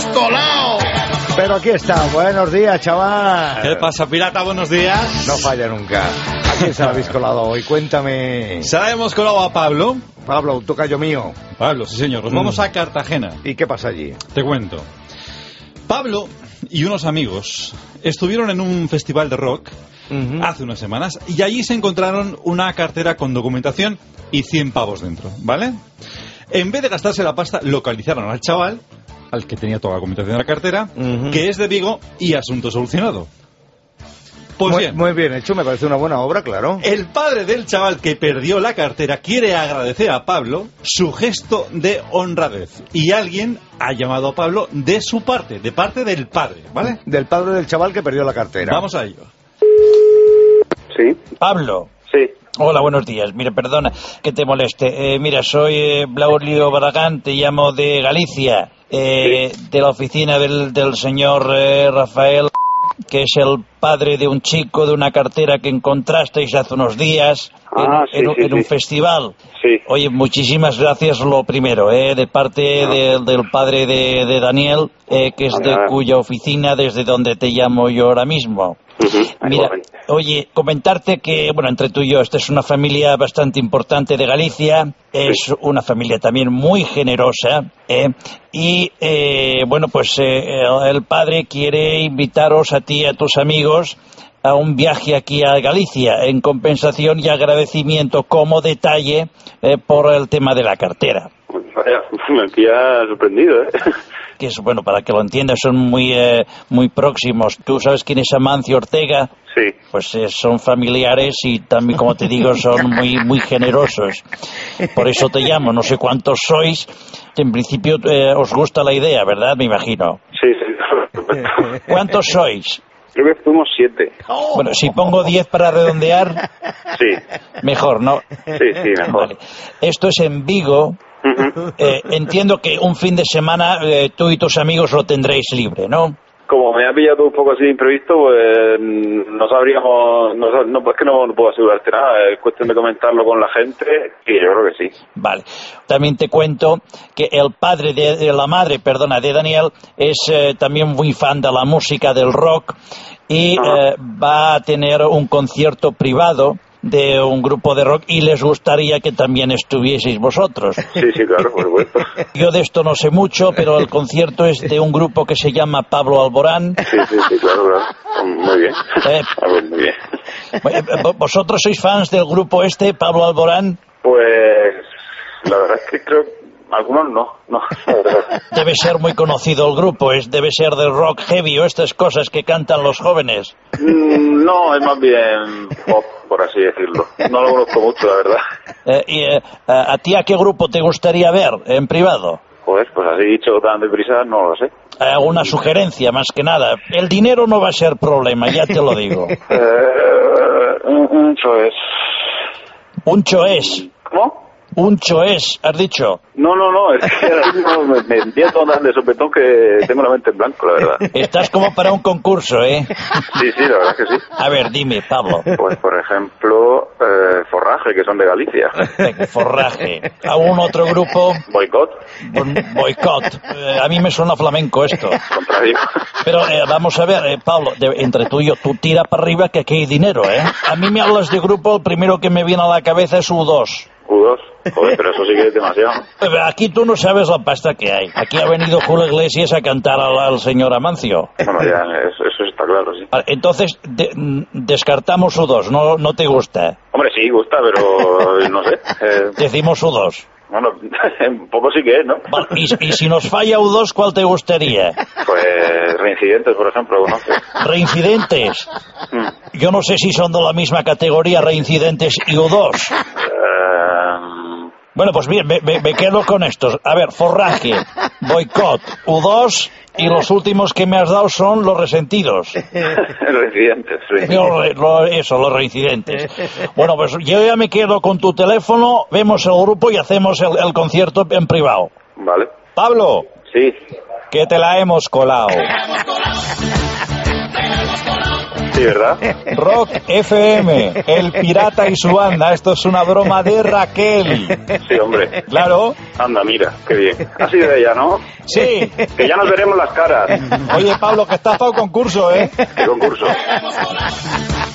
hemos colado. Pero aquí está, buenos días, chaval. ¿Qué pasa, pirata? Buenos días. No falla nunca. ¿A quién se la habéis colado hoy? Cuéntame. Se la hemos colado a Pablo. Pablo, tocayo mío. Pablo, sí señor. Nos vamos a Cartagena. ¿Y qué pasa allí? Te cuento. Pablo y unos amigos estuvieron en un festival de rock hace unas semanas y allí se encontraron una cartera con documentación y 100 pavos dentro, ¿vale? En vez de gastarse la pasta, localizaron al chaval, al que tenía toda la documentación de la cartera, que es de Vigo y asunto solucionado. Pues muy bien hecho, me parece una buena obra, claro. El padre del chaval que perdió la cartera quiere agradecer a Pablo su gesto de honradez. Y alguien ha llamado a Pablo de su parte, de parte del padre, ¿vale? Del padre del chaval que perdió la cartera. Vamos a ello. Sí. Pablo. Sí. Hola, buenos días. Mira, perdona que te moleste. Mira, soy Braulio Barragán, te llamo de Galicia, de la oficina del señor Rafael, que es el padre de un chico de una cartera que encontrasteis hace unos días en un festival. Sí. Oye, muchísimas gracias, lo primero, de parte del padre de Daniel, que es de cuya oficina, desde donde te llamo yo ahora mismo. Mira, oye, comentarte que, bueno, entre tú y yo, esta es una familia bastante importante de Galicia, es una familia también muy generosa, y, bueno, pues el padre quiere invitaros a ti y a tus amigos a un viaje aquí a Galicia, en compensación y agradecimiento como detalle por el tema de la cartera. Vaya, me pilla sorprendido, Que es, bueno, para que lo entiendas, son muy próximos. ¿Tú sabes quién es Amancio Ortega? Sí. Pues son familiares y también, como te digo, son muy generosos. Por eso te llamo, no sé cuántos sois. En principio os gusta la idea, ¿verdad? Me imagino. Sí, sí. ¿Cuántos sois? Creo que fuimos 7. Bueno, si pongo 10 para redondear, Sí. mejor, ¿no? Sí, mejor. Vale. Esto es en Vigo. Entiendo que un fin de semana tú y tus amigos lo tendréis libre, ¿no? Como me ha pillado un poco así imprevisto, pues no sabríamos, pues que no puedo asegurarte nada, es cuestión de comentarlo con la gente y yo creo que sí. Vale. También te cuento que el padre de la madre, de Daniel, es también muy fan de la música, del rock, y va a tener un concierto privado de un grupo de rock y les gustaría que también estuvieseis vosotros. Sí, claro, por supuesto. Yo de esto no sé mucho, pero el concierto es de un grupo que se llama Pablo Alborán. Sí, claro. Muy bien. Muy bien. ¿Vosotros sois fans del grupo Pablo Alborán? Pues la verdad es que creo algunos no, la verdad. Debe ser muy conocido el grupo, debe ser del rock heavy o estas cosas que cantan los jóvenes. No, es más bien pop, por así decirlo. No lo conozco mucho, la verdad. ¿A ti a qué grupo te gustaría ver en privado? Pues así dicho tan deprisa, no lo sé. ¿Alguna sugerencia, más que nada? El dinero no va a ser problema, ya te lo digo. Un choés. ¿Un choés? ¿Cómo? Un choés, has dicho. No, es que ahora mismo me entiendo tan de sopetón que tengo la mente en blanco, la verdad. Estás como para un concurso, ¿eh? Sí, la verdad que sí. A ver, dime, Pablo. Pues, por ejemplo, Forraje, que son de Galicia. Forraje. ¿Algún otro grupo? Boicot. Boicot. A mí me suena flamenco esto. Contrario. Pero vamos a ver, Pablo, entre tú y yo, tú tira para arriba que aquí hay dinero, ¿eh? A mí me hablas de grupo, el primero que me viene a la cabeza es U2. U2. Joder, pero eso sí que es demasiado. Aquí tú no sabes la pasta que hay. Aquí ha venido Julio Iglesias a cantar al señor Amancio. Bueno, ya, eso está claro, sí. Entonces, descartamos U2, ¿no te gusta? Hombre, sí, gusta, pero no sé. Decimos U2. Bueno, un poco sí que es, ¿no? Y si nos falla U2, ¿cuál te gustaría? Pues Reincidentes, por ejemplo, ¿conoces? ¿Reincidentes? Yo no sé si son de la misma categoría Reincidentes y U2. Bueno, pues bien, me quedo con estos. A ver, Forraje, Boicot, U2 y los últimos que me has dado son los resentidos. Reincidentes, sí. Los reincidentes. Bueno, pues yo ya me quedo con tu teléfono, vemos el grupo y hacemos el concierto en privado. Vale. Pablo. Sí. Que te la hemos colado. Sí, Sí, ¿verdad? Rock FM, el pirata y su banda. Esto es una broma de Raquel. Sí, hombre. Claro. Anda, mira, qué bien. Ha sido de ella, ¿no? Sí. Que ya nos veremos las caras. Oye, Pablo, que estás para el concurso, ¿eh? ¿Qué concurso?